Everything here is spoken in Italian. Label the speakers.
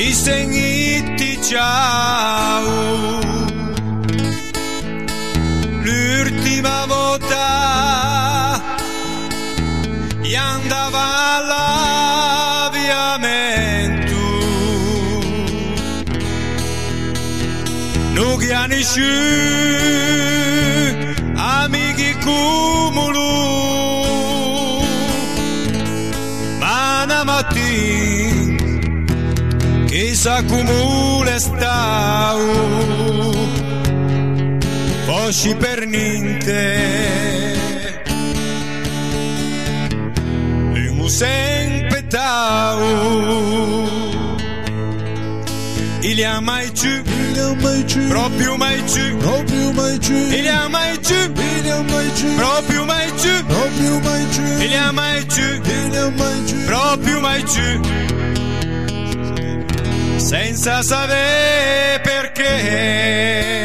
Speaker 1: Disegniti ciao, l'ultima volta gli andava l'avviamento, non chianisci amici cumulo, ma una mattina che s'accumula stau, posci per niente, e un sempre tau, il ha mai giù, proprio mai giù, il ha mai giù, proprio mai giù, il ha mai giù, proprio mai giù. Senza sapere perché.